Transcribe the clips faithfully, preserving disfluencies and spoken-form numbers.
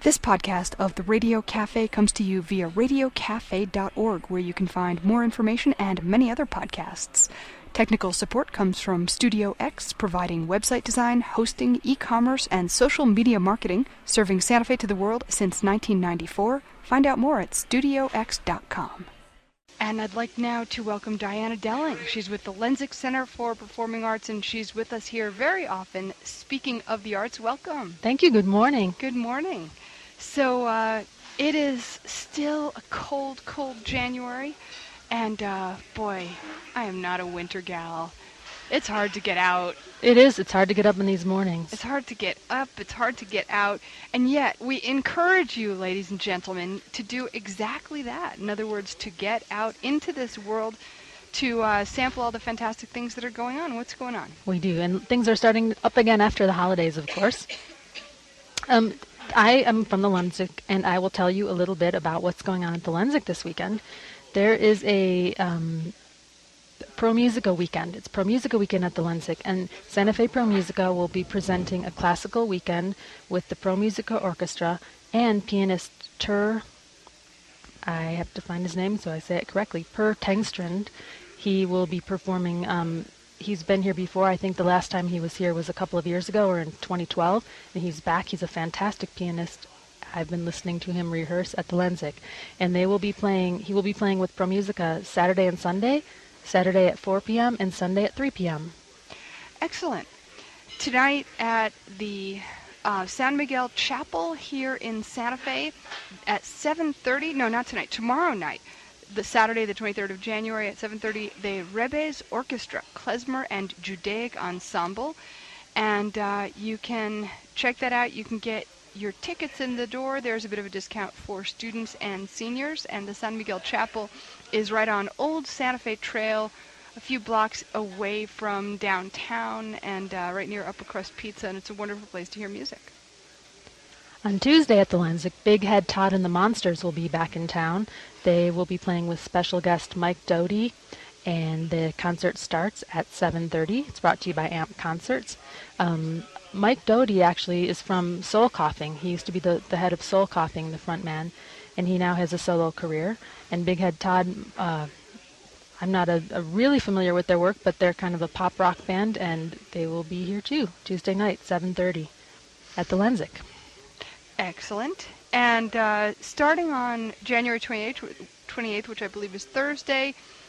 This podcast of the Radio Cafe comes to you via radio cafe dot org, where you can find more information and many other podcasts. Technical support comes from Studio X, providing website design, hosting, e-commerce, and social media marketing, serving Santa Fe to the world since nineteen ninety-four. Find out more at studio x dot com. And I'd like now to welcome Diana Delling. She's with the Lensic Center for Performing Arts, and she's with us here very often. Speaking of the arts, welcome. Thank you. Good morning. Good morning. So uh, it is still a cold, cold January, and uh, boy, I am not a winter gal. It's hard to get out. It is. It's hard to get up in these mornings. It's hard to get up. It's hard to get out. And yet, we encourage you, ladies and gentlemen, to do exactly that. In other words, to get out into this world, to uh, sample all the fantastic things that are going on. What's going on? We do. And things are starting up again after the holidays, of course. Um, I am from the Lensic, and I will tell you a little bit about what's going on at the Lensic this weekend. There is a... Um, Pro Musica weekend. It's Pro Musica weekend at the Lensic, and Santa Fe Pro Musica will be presenting a classical weekend with the Pro Musica Orchestra and pianist Tur, I have to find his name so I say it correctly, Per Tengstrand. He will be performing, um, he's been here before. I think the last time he was here was a couple of years ago, or in twenty twelve, and he's back. He's a fantastic pianist. I've been listening to him rehearse at the Lensic, and they will be playing, he will be playing with Pro Musica Saturday and Sunday, Saturday at four p.m. and Sunday at three p.m. Excellent. Tonight at the uh, San Miguel Chapel here in Santa Fe at seven thirty, no, not tonight, tomorrow night, the Saturday, the twenty-third of January at seven thirty, the Rebes Orchestra, Klezmer and Judaic Ensemble. And uh, you can check that out. You can get your tickets in the door. There's a bit of a discount for students and seniors, and the San Miguel Chapel is right on Old Santa Fe Trail, a few blocks away from downtown, and uh, right near Upper Crust Pizza, and it's a wonderful place to hear music. On Tuesday at the Lensic, Big Head Todd and the Monsters will be back in town. They will be playing with special guest Mike Doty, and the concert starts at seven thirty. It's brought to you by A M P Concerts. Um, Mike Doty actually is from Soul Coughing. He used to be the, the head of Soul Coughing, the front man, and he now has a solo career. And Big Head Todd, uh, I'm not a, a really familiar with their work, but they're kind of a pop rock band, and they will be here too, Tuesday night, seven thirty, at the Lensic. Excellent. And uh, starting on January twenty-eighth, which I believe is Thursday,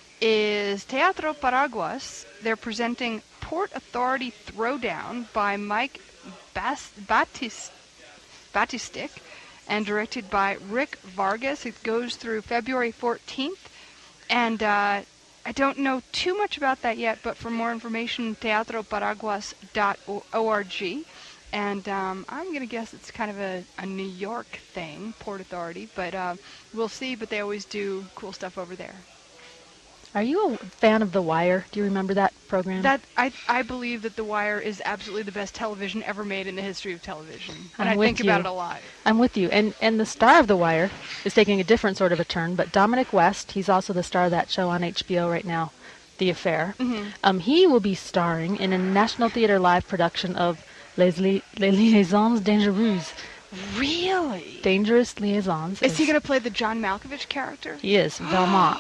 is Teatro Paraguas. They're presenting Port Authority Throwdown by Mike Bas- Batist- Batistik and directed by Rick Vargas. It goes through February fourteenth. And uh, I don't know too much about that yet, but for more information, teatro paraguas dot org. And um, I'm going to guess it's kind of a, a New York thing, Port Authority, but uh, we'll see. But they always do cool stuff over there. Are you a fan of The Wire? Do you remember that program? That I I believe that The Wire is absolutely the best television ever made in the history of television. And I'm I think with you. about it a lot. I'm with you. And and the star of The Wire is taking a different sort of a turn, but Dominic West, he's also the star of that show on H B O right now, The Affair. Mm-hmm. Um, he will be starring in a National Theatre Live production of Les, Li- Les Liaisons Dangereuses. Really? Dangerous Liaisons. Is, is he going to play the John Malkovich character? He is, Valmont.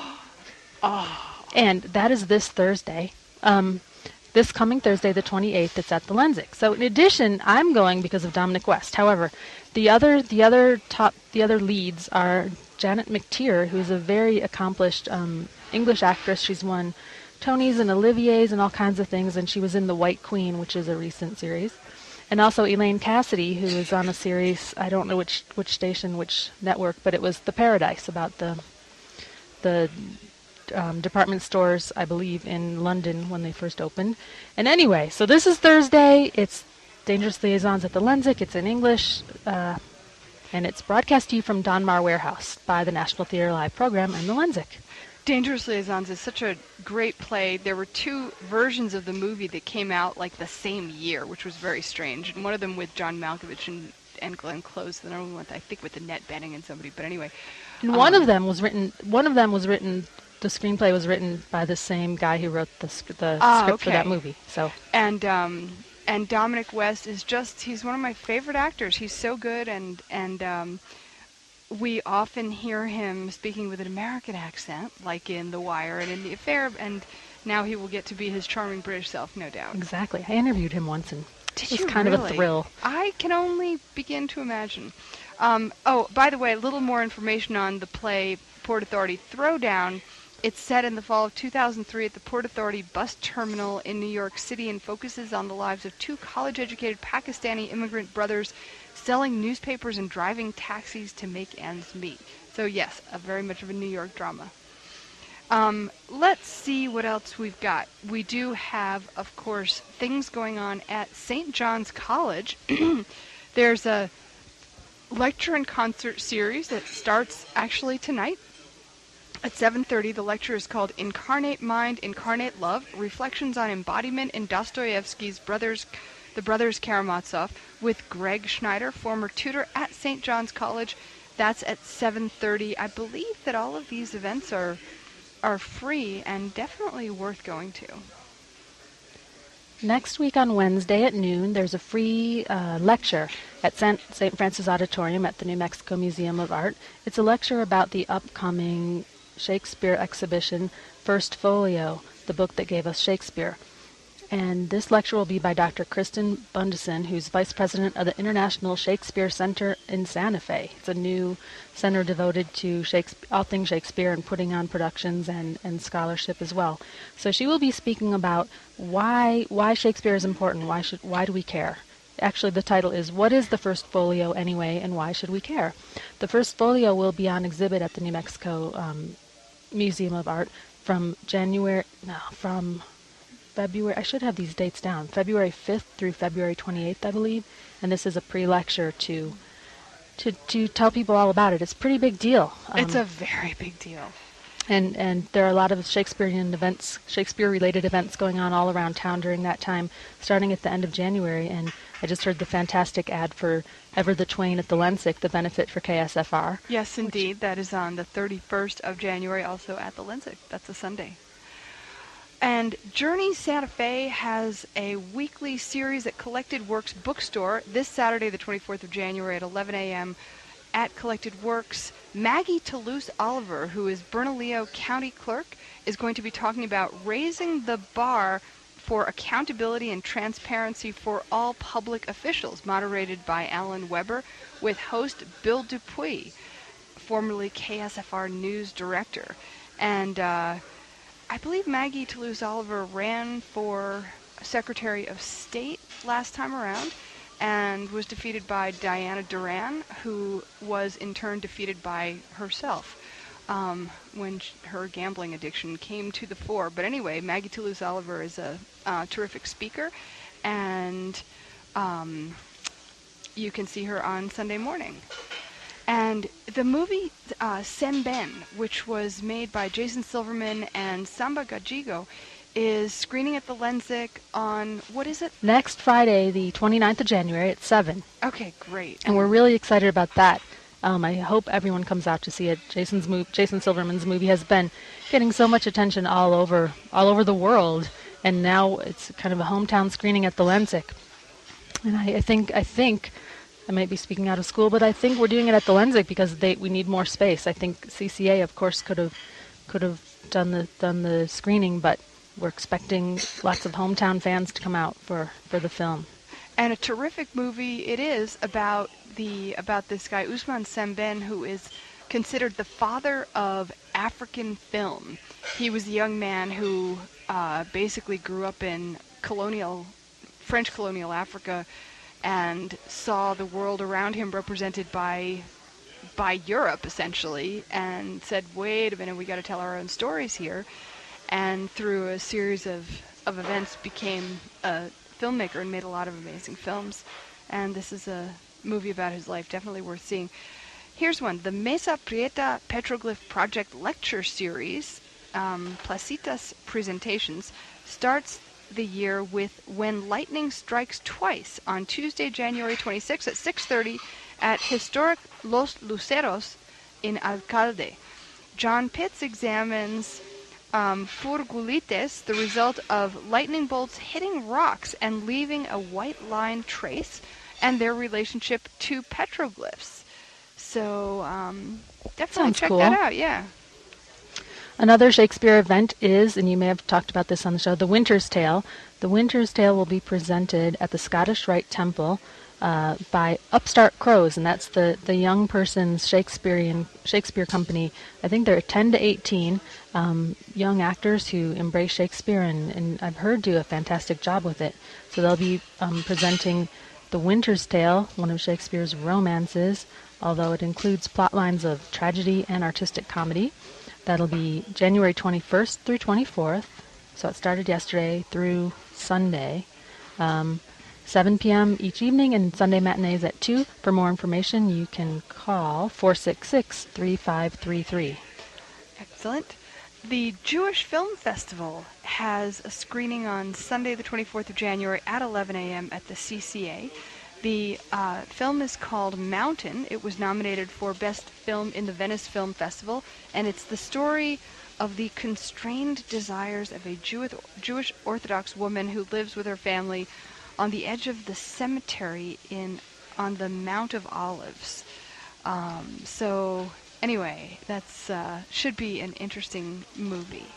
Oh. And that is this Thursday. Um, this coming Thursday, the twenty-eighth, it's at the Lensic. So in addition, I'm going because of Dominic West. However, the other the other top the other leads are Janet McTeer, who's a very accomplished um, English actress. She's won Tonys and Oliviers and all kinds of things, and she was in The White Queen, which is a recent series. And also Elaine Cassidy, who is on a series, I don't know which which station, which network, but it was The Paradise, about the the Um, department stores, I believe, in London when they first opened. And anyway, so this is Thursday. It's Dangerous Liaisons at the Lensic. It's in English, uh, and it's broadcast to you from Donmar Warehouse by the National Theatre Live program and the Lensic. Dangerous Liaisons is such a great play. There were two versions of the movie that came out like the same year, which was very strange. And one of them with John Malkovich and, and Glenn Close, the other one with, I think, with Annette Bening and somebody. But anyway, and um, one of them was written. One of them was written. The screenplay was written by the same guy who wrote the sc- the ah, script okay. for that movie. So and um, and Dominic West is just, he's one of my favorite actors. He's so good, and, and um, we often hear him speaking with an American accent, like in The Wire and in The Affair, and now he will get to be his charming British self, no doubt. Exactly. I interviewed him once, and Did it was you kind really? of a thrill. I can only begin to imagine. Um, oh, by the way, a little more information on the play Port Authority Throwdown. It's set in the fall of two thousand three at the Port Authority bus terminal in New York City and focuses on the lives of two college-educated Pakistani immigrant brothers selling newspapers and driving taxis to make ends meet. So yes, a very much of a New York drama. Um, let's see what else we've got. We do have, of course, things going on at Saint John's College. There's a lecture and concert series that starts actually tonight at seven thirty. The lecture is called Incarnate Mind, Incarnate Love, Reflections on Embodiment in Dostoevsky's Brothers, The Brothers Karamazov, with Greg Schneider, former tutor at Saint John's College. That's at seven thirty. I believe that all of these events are are free and definitely worth going to. Next week on Wednesday at noon, there's a free uh, lecture at Saint Francis Auditorium at the New Mexico Museum of Art. It's a lecture about the upcoming Shakespeare exhibition, First Folio, the book that gave us Shakespeare. And this lecture will be by Doctor Kristen Bundesen, who's Vice President of the International Shakespeare Center in Santa Fe. It's a new center devoted to Shakespeare, all things Shakespeare, and putting on productions and, and scholarship as well. So she will be speaking about why why Shakespeare is important. Why should why do we care? Actually, the title is What is the First Folio Anyway, and Why Should We Care? The First Folio will be on exhibit at the New Mexico um, Museum of Art from January no from. February, I should have these dates down, February fifth through February twenty-eighth, I believe, and this is a pre-lecture to to to tell people all about it. It's a pretty big deal. Um, It's a very big deal. And and there are a lot of Shakespearean events, Shakespeare-related events going on all around town during that time, starting at the end of January, and I just heard the fantastic ad for Ever the Twain at the Lensic, the benefit for K S F R. Yes, indeed. That is on the thirty-first of January, also at the Lensic. That's a Sunday. And Journey Santa Fe has a weekly series at Collected Works Bookstore this Saturday, the twenty-fourth of January at eleven a.m. at Collected Works. Maggie Toulouse Oliver, who is Bernalillo County Clerk, is going to be talking about raising the bar for accountability and transparency for all public officials, moderated by Alan Weber, with host Bill Dupuy, formerly K S F R News Director. And uh, I believe Maggie Toulouse Oliver ran for Secretary of State last time around and was defeated by Diana Duran, who was in turn defeated by herself um, when sh- her gambling addiction came to the fore. But anyway, Maggie Toulouse Oliver is a uh, terrific speaker, and um, you can see her on Sunday morning. And the movie uh, Senben, which was made by Jason Silverman and Samba Gajigo, is screening at the Lensic on, what is it? Next Friday, the twenty-ninth of January at seven. Okay, great. And we're really excited about that. Um, I hope everyone comes out to see it. Jason's mov- Jason Silverman's movie has been getting so much attention all over all over the world, and now it's kind of a hometown screening at the Lensic. And I, I think I think I might be speaking out of school, but I think we're doing it at the Lensic because they we need more space. I think C C A, of course, could have could have done the done the screening, but we're expecting lots of hometown fans to come out for, for the film. And a terrific movie it is about the about this guy Ousmane Sembène, who is considered the father of African film. He was a young man who uh, basically grew up in colonial French colonial Africa and saw the world around him represented by by Europe essentially, and said, "Wait a minute, we got to tell our own stories here." And through a series of, of events became a filmmaker and made a lot of amazing films. And this is a movie about his life, definitely worth seeing. Here's one, the Mesa Prieta Petroglyph Project Lecture Series, um, Placitas Presentations, starts the year with When Lightning Strikes Twice on Tuesday, January twenty-sixth at six thirty at Historic Los Luceros in Alcalde. John Pitts examines um, furgulites, the result of lightning bolts hitting rocks and leaving a white line trace, and their relationship to petroglyphs. So um, definitely Sounds check cool. that out, yeah. Another Shakespeare event is, and you may have talked about this on the show, The Winter's Tale. The Winter's Tale will be presented at the Scottish Rite Temple uh, by Upstart Crows, and that's the, the young person's Shakespearean Shakespeare company. I think they're ten to eighteen um, young actors who embrace Shakespeare, and, and I've heard do a fantastic job with it. So they'll be um, presenting The Winter's Tale, one of Shakespeare's romances, although it includes plot lines of tragedy and artistic comedy. That'll be January twenty-first through twenty-fourth. So it started yesterday through Sunday. Um, seven p.m. each evening, and Sunday matinees at two. For more information, you can call four six six, three five three three. Excellent. The Jewish Film Festival has a screening on Sunday the twenty-fourth of January at eleven a.m. at the C C A. The uh, film is called Mountain. It was nominated for Best Film in the Venice Film Festival, and it's the story of the constrained desires of a Jew- Jewish Orthodox woman who lives with her family on the edge of the cemetery in on the Mount of Olives. Um, so anyway, that's uh, should be an interesting movie.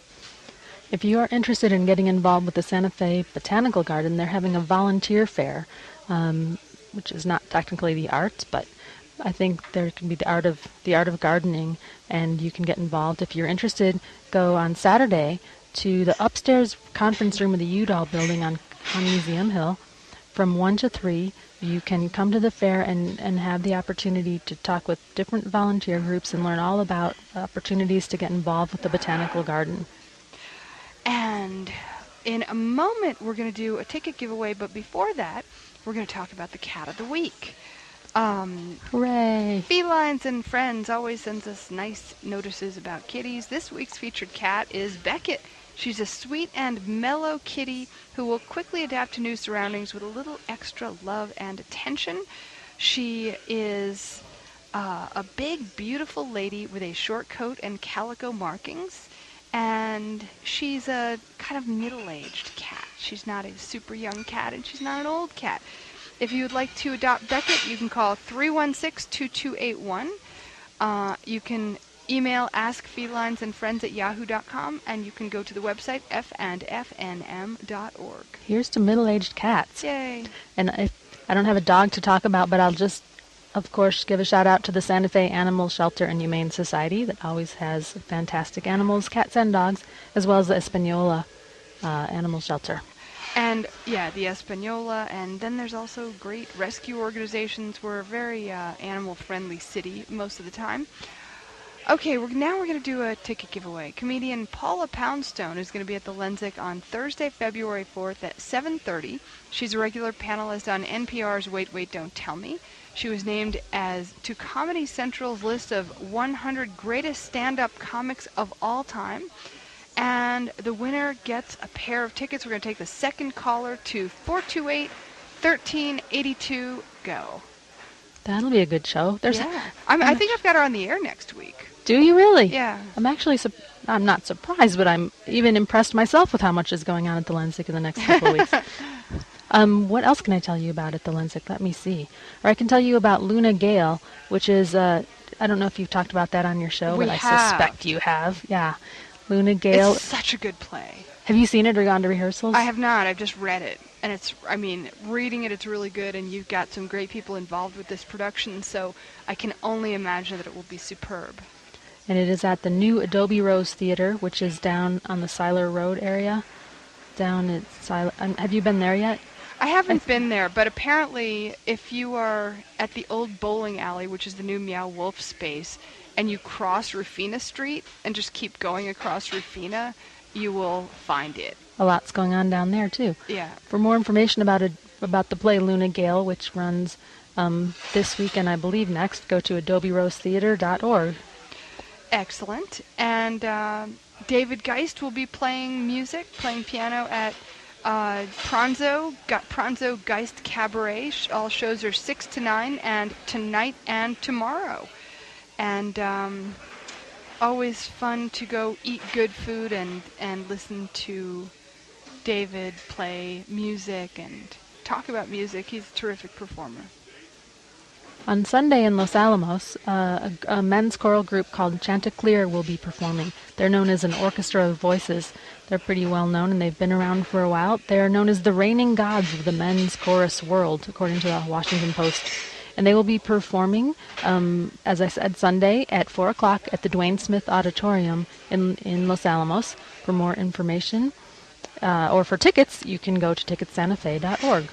If you are interested in getting involved with the Santa Fe Botanical Garden, they're having a volunteer fair, um, which is not technically the arts, but I think there can be the art of the art of gardening, and you can get involved. If you're interested, go on Saturday to the upstairs conference room of the Udall building on, on Museum Hill. From one to three, you can come to the fair and, and have the opportunity to talk with different volunteer groups and learn all about opportunities to get involved with the Botanical Garden. And in a moment, we're going to do a ticket giveaway, but before that, we're going to talk about the Cat of the Week. Um, Hooray! Felines and Friends always sends us nice notices about kitties. This week's featured cat is Beckett. She's a sweet and mellow kitty who will quickly adapt to new surroundings with a little extra love and attention. She is uh, a big, beautiful lady with a short coat and calico markings. And she's a kind of middle-aged cat. She's not a super young cat, and she's not an old cat. If you would like to adopt Beckett, you can call three one six, two two eight one. Uh, you can email askfelinesandfriends at yahoo dot com, and you can go to the website f and f n m dot org. Here's to middle-aged cats. Yay. And if I don't have a dog to talk about, but I'll just, of course, give a shout-out to the Santa Fe Animal Shelter and Humane Society that always has fantastic animals, cats and dogs, as well as the Espanola uh, Animal Shelter. And, yeah, the Espanola, and then there's also great rescue organizations. We're a very uh, animal-friendly city most of the time. Okay, we're, now we're going to do a ticket giveaway. Comedian Paula Poundstone is going to be at the Lensic on Thursday, February fourth at seven thirty. She's a regular panelist on N P R's Wait, Wait, Don't Tell Me. She was named as to Comedy Central's list of one hundred greatest stand-up comics of all time. And the winner gets a pair of tickets. We're going to take the second caller to four two eight, one three eight two. Go. That'll be a good show. There's yeah. I'm, I think I've got her on the air next week. Do you really? Yeah. I'm actually, su- I'm not surprised, but I'm even impressed myself with how much is going on at the Lensic in the next couple of weeks. Um, what else can I tell you about at the Lensic? Let me see. Or I can tell you about Luna Gale, which is, uh, I don't know if you've talked about that on your show, We but have. I suspect you have. Yeah. Luna Gale. It's such a good play. Have you seen it or gone to rehearsals? I have not. I've just read it. And it's, I mean, reading it, it's really good, and you've got some great people involved with this production, so I can only imagine that it will be superb. And it is at the new Adobe Rose Theater, which is down on the Siler Road area. Down at Siler. Um, have you been there yet? I haven't been there, but apparently if you are at the old bowling alley, which is the new Meow Wolf space, and you cross Rufina Street and just keep going across Rufina, you will find it. A lot's going on down there, too. Yeah. For more information about it, about the play Luna Gale, which runs um, this week and I believe next, go to adobe rose theater dot org. Excellent. And uh, David Geist will be playing music, playing piano at uh, Pranzo, got Pranzo Geist Cabaret. All shows are six to nine, and tonight and tomorrow. And um, always fun to go eat good food and, and listen to David play music and talk about music. He's a terrific performer. On Sunday in Los Alamos, uh, a, a men's choral group called Chanticleer will be performing. They're known as an orchestra of voices. They're pretty well known, and they've been around for a while. They are known as the reigning gods of the men's chorus world, according to the Washington Post. And they will be performing, um, as I said, Sunday at four o'clock at the Dwayne Smith Auditorium in, in Los Alamos. For more information, uh, or for tickets, you can go to ticket santa fe dot org.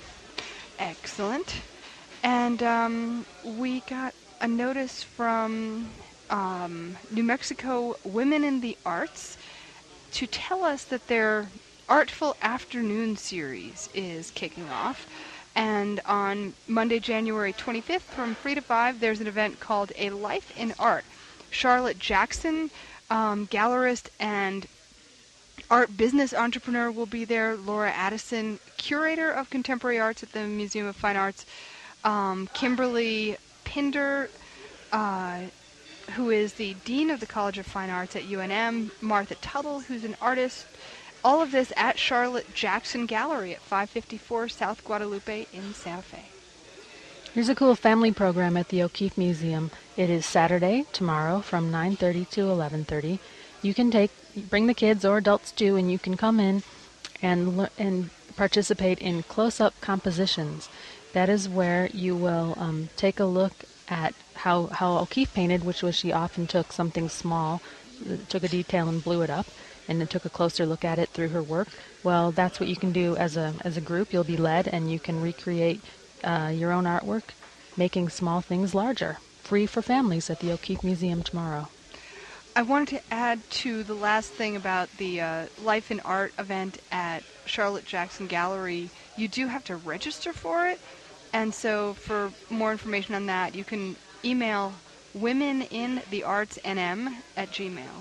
Excellent. And um, we got a notice from um, New Mexico Women in the Arts to tell us that their Artful Afternoon series is kicking off. And on Monday, January twenty-fifth, from three to five, there's an event called A Life in Art. Charlotte Jackson, um, gallerist and art business entrepreneur, will be there. Laura Addison, curator of contemporary arts at the Museum of Fine Arts. Um, Kimberly Pinder, uh, who is the Dean of the College of Fine Arts at U N M, Martha Tuttle, who's an artist. All of this at Charlotte Jackson Gallery at five fifty-four South Guadalupe in Santa Fe. Here's a cool family program at the O'Keeffe Museum. It is Saturday, tomorrow, from nine thirty to eleven thirty. You can take, bring the kids or adults too, and you can come in and and participate in close-up compositions. That is where you will um, take a look at how, how O'Keeffe painted, which was she often took something small, took a detail and blew it up, and then took a closer look at it through her work. Well, that's what you can do as a as a group. You'll be led, and you can recreate uh, your own artwork, making small things larger. Free for families at the O'Keeffe Museum tomorrow. I wanted to add to the last thing about the uh, Life in Art event at Charlotte Jackson Gallery. You do have to register for it. And so for more information on that, you can email womenintheartsnm at gmail.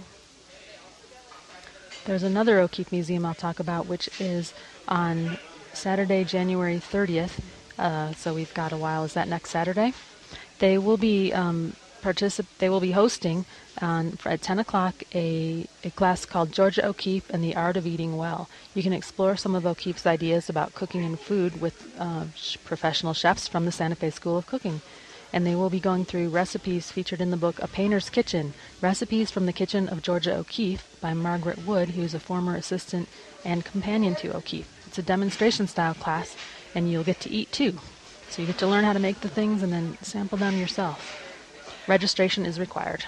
There's another O'Keeffe Museum I'll talk about, which is on Saturday, January thirtieth. Uh, so we've got a while. Is that next Saturday? They will be um, particip- They will be hosting on at ten o'clock a a class called Georgia O'Keeffe and the Art of Eating Well. You can explore some of O'Keeffe's ideas about cooking and food with uh, sh- professional chefs from the Santa Fe School of Cooking. And they will be going through recipes featured in the book A Painter's Kitchen, Recipes from the Kitchen of Georgia O'Keeffe by Margaret Wood, who's a former assistant and companion to O'Keeffe. It's a demonstration-style class, and you'll get to eat too. So you get to learn how to make the things and then sample them yourself. Registration is required.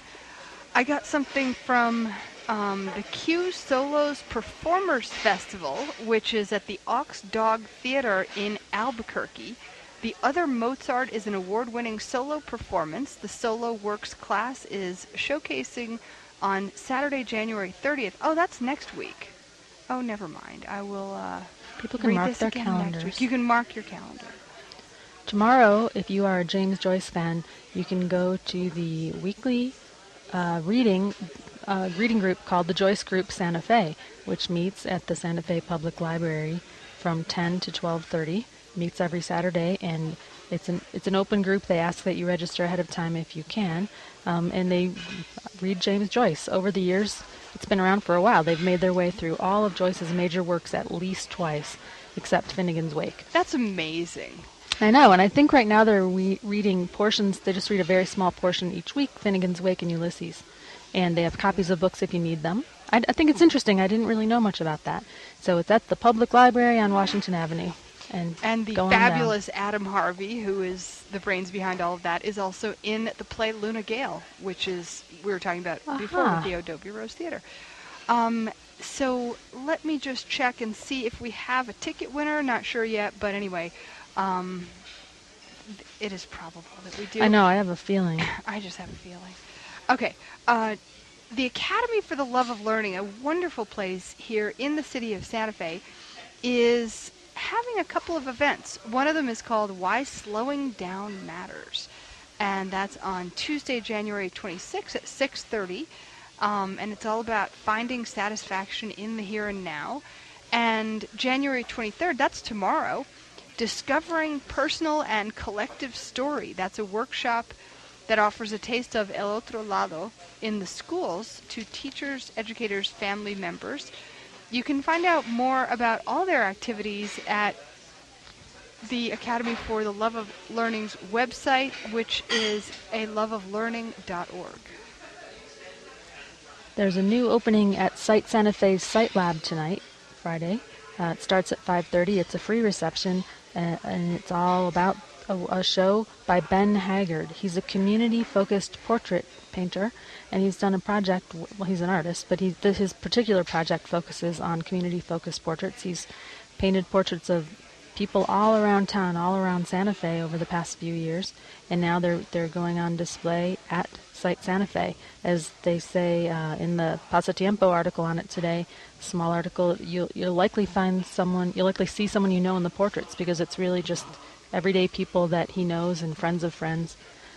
I got something from um, the Q Solos Performers Festival, which is at the Ox Dog Theater in Albuquerque. The Other Mozart is an award-winning solo performance. The Solo Works class is showcasing on Saturday, January thirtieth. Oh, that's next week. Oh, never mind. I will uh, People can read mark this their again calendars. next week. You can mark your calendar. Tomorrow, if you are a James Joyce fan, you can go to the weekly uh, reading uh, reading group called the Joyce Group Santa Fe, which meets at the Santa Fe Public Library from ten to twelve thirty. Meets every Saturday, and it's an it's an open group. They ask that you register ahead of time if you can, um, and they read James Joyce. Over the years, it's been around for a while. They've made their way through all of Joyce's major works at least twice, except Finnegan's Wake. That's amazing. I know, and I think right now they're re- reading portions. They just read a very small portion each week, Finnegan's Wake and Ulysses, and they have copies of books if you need them. I, I think it's interesting. I didn't really know much about that. So it's at the Public Library on Washington Avenue. And, and the fabulous Adam Harvey, who is the brains behind all of that, is also in the play Luna Gale, which is we were talking about uh-huh. before with the Adobe Rose Theater. Um, so let me just check and see if we have a ticket winner. Not sure yet, but anyway, um, it is probable that we do. I know, I have a feeling. I just have a feeling. Okay. Uh, the Academy for the Love of Learning, a wonderful place here in the city of Santa Fe, is having a couple of events. One of them is called Why Slowing Down Matters, and that's on Tuesday, January twenty-sixth at six thirty, um, and it's all about finding satisfaction in the here and now. And January twenty-third, that's tomorrow, Discovering Personal and Collective Story. That's a workshop that offers a taste of El Otro Lado in the schools to teachers, educators, family members. You can find out more about all their activities at the Academy for the Love of Learning's website, which is a love of learning dot org. There's a new opening at Site Santa Fe's Site Lab tonight, Friday. Uh, it starts at five thirty. It's a free reception, uh, and it's all about a, a show by Ben Haggard. He's a community-focused portrait painter, and he's done a project. Well, he's an artist, but he, his particular project focuses on community-focused portraits. He's painted portraits of people all around town, all around Santa Fe over the past few years, and now they're they're going on display at Site Santa Fe. As they say uh, in the Pasatiempo article on it today, small article, you'll, you'll likely find someone, you'll likely see someone you know in the portraits, because it's really just everyday people that he knows and friends of friends.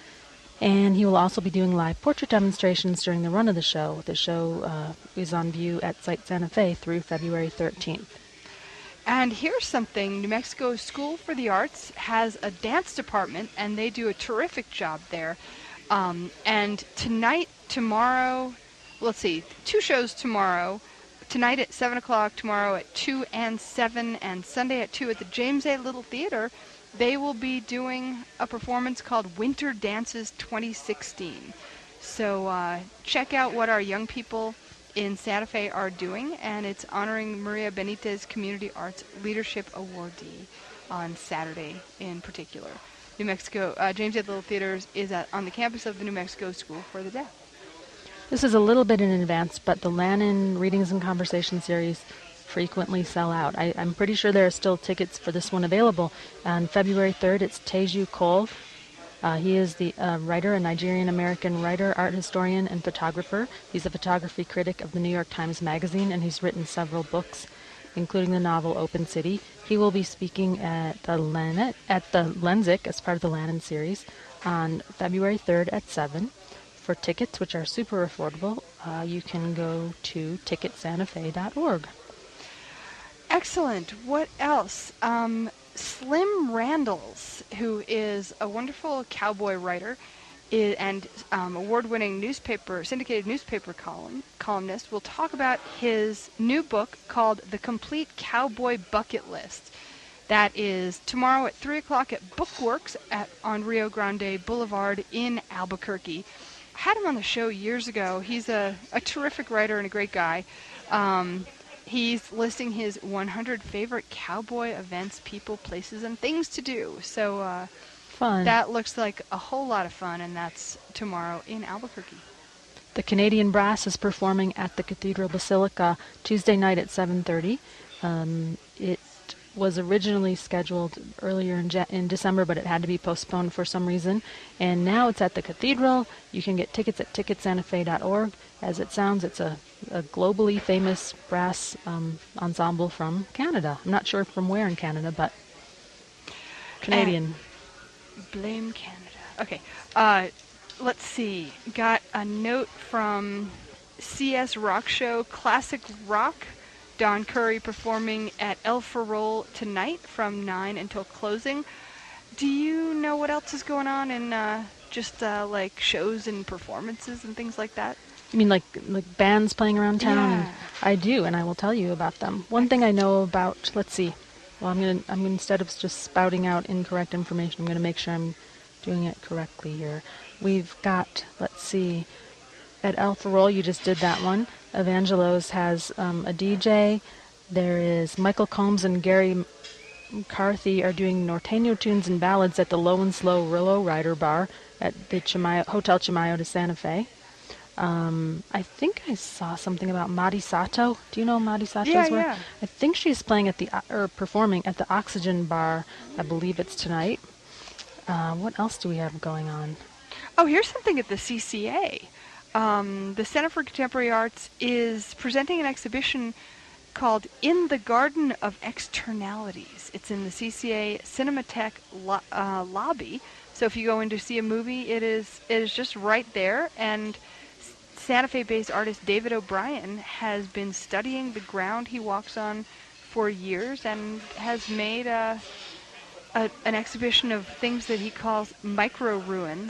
And he will also be doing live portrait demonstrations during the run of the show. The show uh, is on view at Site Santa Fe through February thirteenth. And here's something. New Mexico School for the Arts has a dance department, and they do a terrific job there. Um, and tonight, tomorrow, let's see, two shows tomorrow. Tonight at seven o'clock, tomorrow at two and seven, and Sunday at two at the James A. Little Theater. They will be doing a performance called Winter Dances twenty sixteen. So uh, check out what our young people in Santa Fe are doing, and it's honoring Maria Benitez Community Arts Leadership Awardee on Saturday in particular. New Mexico, uh, James A. Little Theaters is at, on the campus of the New Mexico School for the Deaf. This is a little bit in advance, but the Lannan Readings and Conversation series frequently sell out. I, I'm pretty sure there are still tickets for this one available. On February third, it's Teju Cole. Uh, he is the uh, writer, a Nigerian-American writer, art historian, and photographer. He's a photography critic of the New York Times Magazine, and he's written several books, including the novel Open City. He will be speaking at the Lanet, at the Lenzik as part of the Lannan series on February third at seven. For tickets, which are super affordable, uh, you can go to ticket santa fe dot org. Excellent. What else? Um, Slim Randalls, who is a wonderful cowboy writer i- and um, award-winning newspaper, syndicated newspaper column columnist, will talk about his new book called The Complete Cowboy Bucket List. That is tomorrow at three o'clock at Bookworks at, on Rio Grande Boulevard in Albuquerque. I had him on the show years ago. He's a, a terrific writer and a great guy. Um, he's listing his one hundred favorite cowboy events, people, places, and things to do. So uh, Fun. that looks like a whole lot of fun, and that's tomorrow in Albuquerque. The Canadian Brass is performing at the Cathedral Basilica Tuesday night at seven thirty. Um, it was originally scheduled earlier in, Ja- in December, but it had to be postponed for some reason. And now it's at the Cathedral. You can get tickets at ticket santa fe dot org. As it sounds, it's a, a globally famous brass um, ensemble from Canada. I'm not sure from where in Canada, but Canadian. And blame Canada. Okay. Uh, let's see. Got a note from C S Rock Show, Classic Rock. Don Curry performing at El Farol tonight from nine until closing. Do you know what else is going on in uh, just uh, like shows and performances and things like that? You mean like like bands playing around town? Yeah. And I do, and I will tell you about them. One thing I know about, let's see. Well, I'm gonna I'm gonna, instead of just spouting out incorrect information, I'm gonna make sure I'm doing it correctly here. We've got, let's see, at El Farol, you just did that one. Evangelos has um, a D J. There is Michael Combs and Gary McCarthy are doing norteño tunes and ballads at the Low and Slow Rillo Rider Bar at the Chimayo, Hotel Chimayo de Santa Fe. Um, I think I saw something about Mari Sato. Do you know Mari Sato's Yeah, work? yeah. I think she's playing at the or performing at the Oxygen Bar. I believe it's tonight. Uh, what else do we have going on? Oh, here's something at the C C A. Um, the Center for Contemporary Arts is presenting an exhibition called In the Garden of Externalities. It's in the C C A Cinematheque lo- uh, lobby. So if you go in to see a movie, it is it is just right there. And Santa Fe-based artist David O'Brien has been studying the ground he walks on for years and has made a, a, an exhibition of things that he calls micro ruins,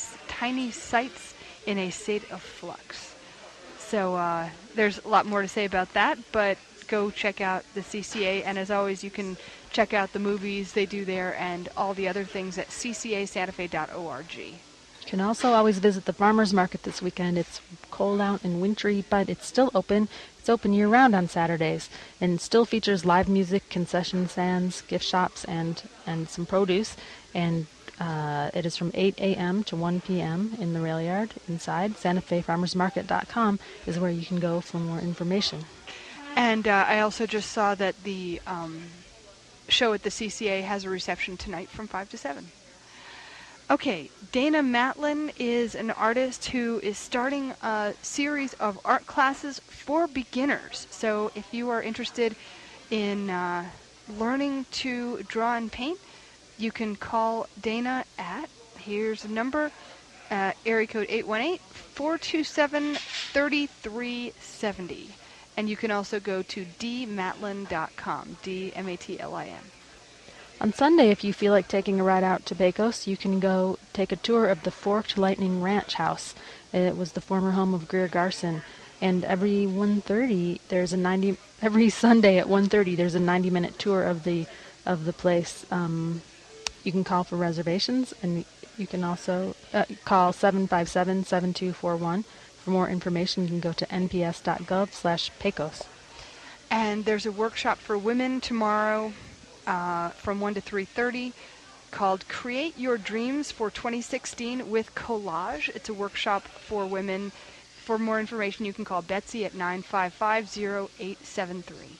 tiny sites in a state of flux. So uh, there's a lot more to say about that, but go check out the C C A, and as always, you can check out the movies they do there and all the other things at c c a santa fe dot org. You can also always visit the farmers market this weekend. It's cold out and wintry, but it's still open. It's open year-round on Saturdays, and still features live music, concession stands, gift shops, and, and some produce. And uh, it is from eight a.m. to one p.m. in the rail yard inside. Santa Fe Farmers Market dot com is where you can go for more information. And uh, I also just saw that the um, show at the C C A has a reception tonight from five to seven. Okay, Dana Matlin is an artist who is starting a series of art classes for beginners. So if you are interested in uh, learning to draw and paint, you can call Dana at, here's a number, uh, area code eight one eight, four two seven, three three seven zero. And you can also go to d matlin dot com, D M A T L I N. On Sunday, if you feel like taking a ride out to Pecos, you can go take a tour of the Forked Lightning Ranch House. It was the former home of Greer Garson. And every one thirty, there's a ninety. Every Sunday at one thirty, there's a ninety-minute tour of the of the place. Um, you can call for reservations, and you can also uh, call seven five seven, seven two four one. For more information, you can go to n p s dot gov slash pecos. And there's a workshop for women tomorrow uh, from one to three thirty called Create Your Dreams for twenty sixteen with Collage. It's a workshop for women. For more information, you can call Betsy at nine five five, zero eight seven three.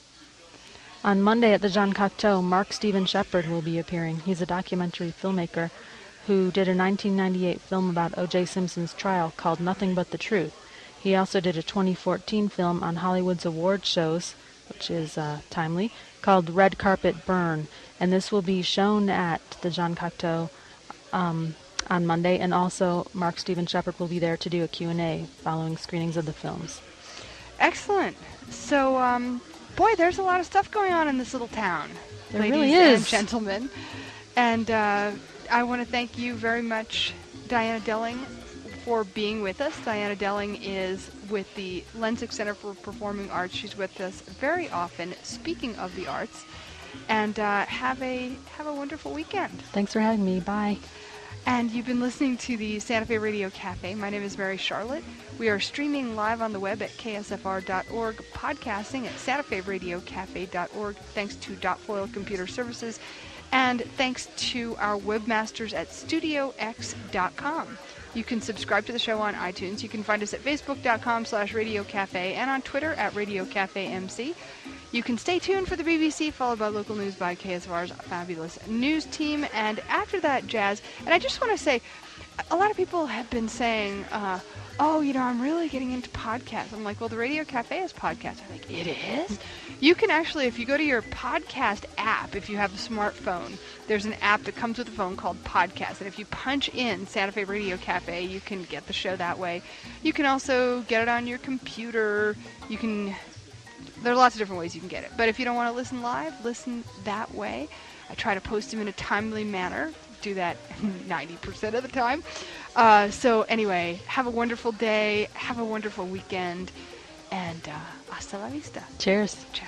On Monday at the Jean Cocteau, Mark Steven Shepard will be appearing. He's a documentary filmmaker who did a nineteen ninety-eight film about O J Simpson's trial called Nothing But the Truth. He also did a twenty fourteen film on Hollywood's award shows, which is uh, timely, called Red Carpet Burn. And this will be shown at the Jean Cocteau um, on Monday, and also Mark Steven Shepard will be there to do a Q and A following screenings of the films. Excellent. So, um, boy, there's a lot of stuff going on in this little town, There ladies really is. and gentlemen. And uh, I want to thank you very much, Diana Delling, for being with us. Diana Delling is with the Lensick Center for Performing Arts. She's with us very often, speaking of the arts. And uh, have a have a wonderful weekend. Thanks for having me. Bye. And you've been listening to the Santa Fe Radio Cafe. My name is Mary Charlotte. We are streaming live on the web at k s f r dot org, podcasting at santa fe radio cafe dot org, thanks to Dot Foil Computer Services, and thanks to our webmasters at studio x dot com. You can subscribe to the show on iTunes. You can find us at facebook dot com slash radio cafe and on Twitter at radio cafe m c. You can stay tuned for the B B C, followed by local news by K S F R's fabulous news team. And after that, jazz. And I just want to say, a lot of people have been saying, uh, oh, you know, I'm really getting into podcasts. I'm like, well, the Radio Cafe is podcast. I'm like, it is? You can actually, if you go to your podcast app, if you have a smartphone, there's an app that comes with the phone called Podcast. And if you punch in Santa Fe Radio Cafe, you can get the show that way. You can also get it on your computer. You can... There are lots of different ways you can get it. But if you don't want to listen live, listen that way. I try to post them in a timely manner. Do that ninety percent of the time. Uh, so anyway, have a wonderful day. Have a wonderful weekend. And uh, hasta la vista. Cheers. Ciao.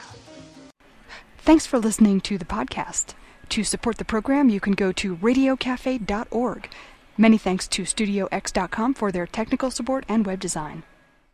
Thanks for listening to the podcast. To support the program, you can go to radio cafe dot org. Many thanks to studio x dot com for their technical support and web design.